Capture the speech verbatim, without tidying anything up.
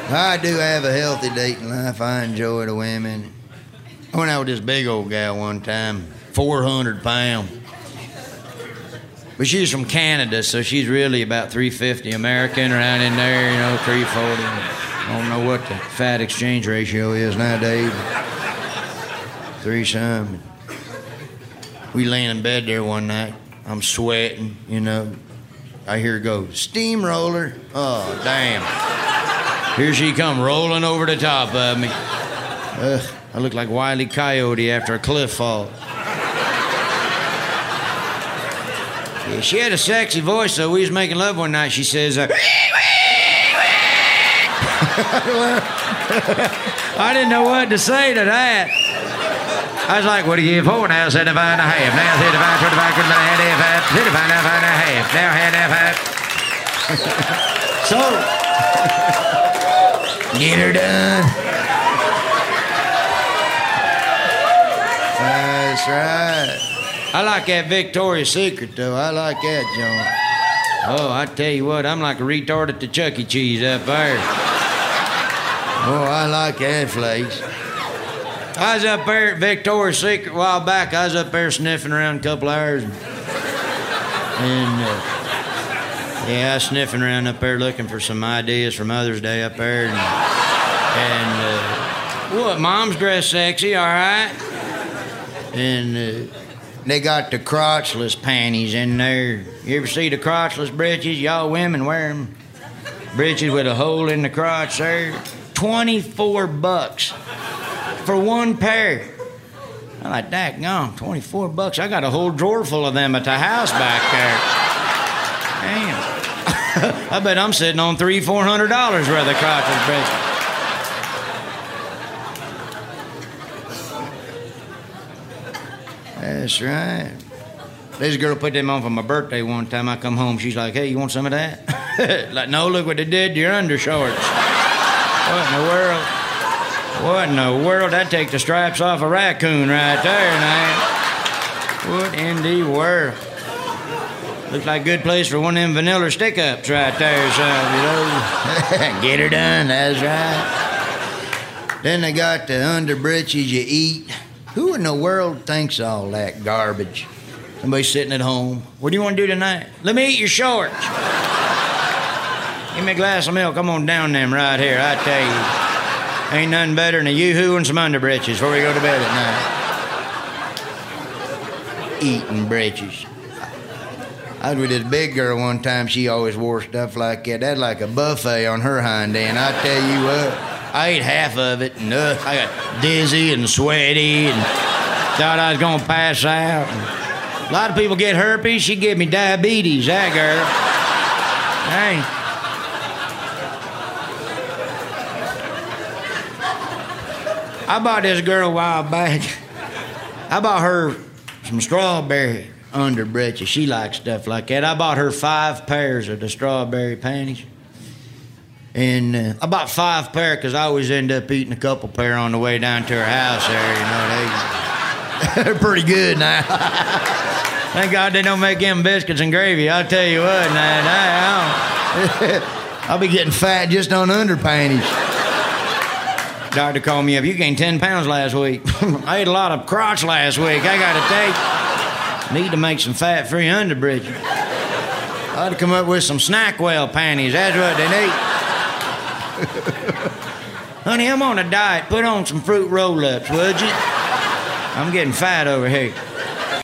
I do have a healthy dating life. I enjoy the women. I went out with this big old gal one time, four hundred pounds. But she's from Canada, so she's really about three fifty American, around in there, you know, three forty. I don't know what the fat exchange ratio is nowadays. Three some. We laying in bed there one night. I'm sweating, you know. I hear her go, steamroller. Oh, damn. Here she come rolling over the top of me. Ugh, I look like Wile E. Coyote after a cliff fall. Yeah, she had a sexy voice, so we was making love one night. She says, uh, I didn't know what to say to that. I was like, what do you give for now? seventy-five and a half. Now thirty-five, twenty-five, twenty-five, thirty-five, thirty-five and a half. Now had half, half. So, get her done. That's right. I like that Victoria's Secret, though. I like that joint. Oh, I tell you what, I'm like a retard at the Chuck E. Cheese up there. Oh, I like that place. I was up there at Victoria's Secret a while back. I was up there sniffing around a couple hours. And, and uh, yeah, I was sniffing around up there looking for some ideas for Mother's Day up there. And, and uh, what, Mom's dressed sexy, all right? And... Uh, They got the crotchless panties in there. You ever see the crotchless breeches? Y'all women wear them. Breeches with a hole in the crotch there. twenty-four bucks for one pair. I'm like, daggone, twenty-four bucks. I got a whole drawer full of them at the house back there. Damn. I bet I'm sitting on three, four hundred dollars worth of crotchless breeches. That's right. There's a girl put them on for my birthday one time. I come home, she's like, hey, you want some of that? Like, no, look what they did to your undershorts. What in the world? What in the world? That'd take the stripes off a raccoon right there, man. What in the world? Looks like a good place for one of them vanilla stick-ups right there, son, you know. Get her done, that's right. Then they got the underbreeches you eat. Who in the world thinks all that garbage? Somebody sitting at home. What do you want to do tonight? Let me eat your shorts. Give me a glass of milk. I'm on down them right here, I tell you. Ain't nothing better than a yoo-hoo and some underbreeches before we go to bed at night. Eating breeches. I was with this big girl one time. She always wore stuff like that. That's like a buffet on her hind end. I tell you what. I ate half of it, and uh, I got dizzy and sweaty and thought I was going to pass out. And a lot of people get herpes. She gave me diabetes, that girl. Dang. I bought this girl a while back. I bought her some strawberry underbreeches. She likes stuff like that. I bought her five pairs of the strawberry panties. And uh, I bought five pair because I always end up eating a couple pair on the way down to her house there, you know. They, they're pretty good now. Thank God they don't make them biscuits and gravy. I'll tell you what, now, now, I'll be getting fat just on underpanties. Doctor called me up. You gained ten pounds last week. I ate a lot of crotch last week. I got to take. Need to make some fat-free underbreeches. I ought to come up with some Snackwell panties. That's what they need. Honey, I'm on a diet. Put on some fruit roll-ups, would you? I'm getting fat over here.